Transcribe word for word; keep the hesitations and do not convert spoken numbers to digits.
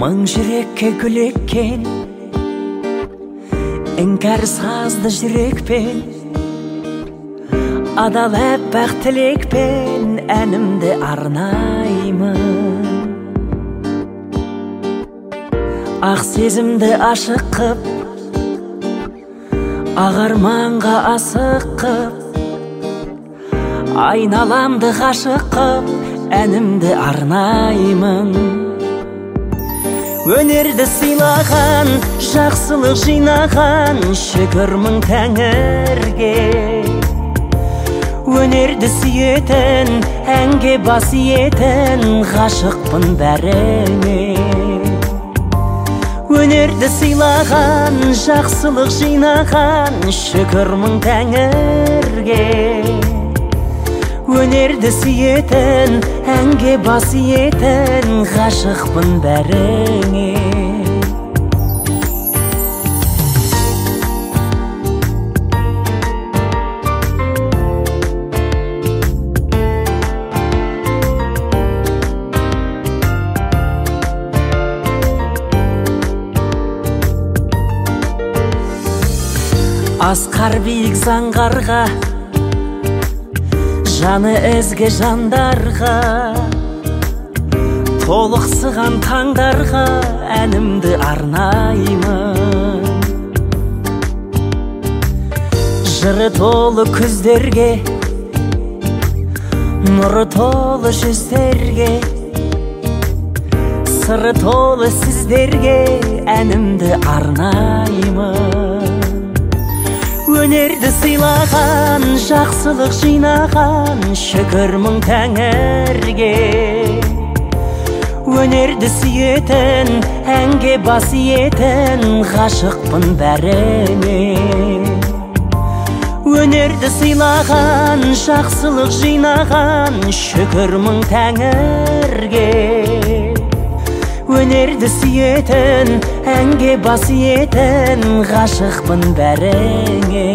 Мың жүрекке гүл еккен іңкәр сазды жүрекпен, адал әппақ тілекпен әнімді арнаймын. Ақ сезімді ашық қып, ақ арманға асық қып, айналамды ғашық қып әнімді арнаймын. Өнерді сыйлаған, жақсылық жинаған, шүкір мың тәңірге. Өнерді сүйетін, әнге бас иетін, ғашықпын бәріңе. Өнерді сыйлаған, жақсылық жинаған, шүкір мың тәңірге. Өнерді сүйетін, әнге бас иетін, ғашықпын бәріңе. Асқар биік заңғарға, жаны ізгі жандарға, толықсыған таңдарға әнімді арнаймын. Жыры толы күздерге, нұры толы жүздерге, сыры толы сіздерге әнімді арнаймын. Өнерді сыйлаған, жақсылық жинаған, шүкір мың тәңірге. Өнерді сүйетін, әнге бас иетін, ғашықпын бәріңе. Өнерді сыйлаған, жақсылық жинаған, шүкір мың тәңірге. Өнерді сүйетін, әнге бас иетін, ғашықпын бәріңе.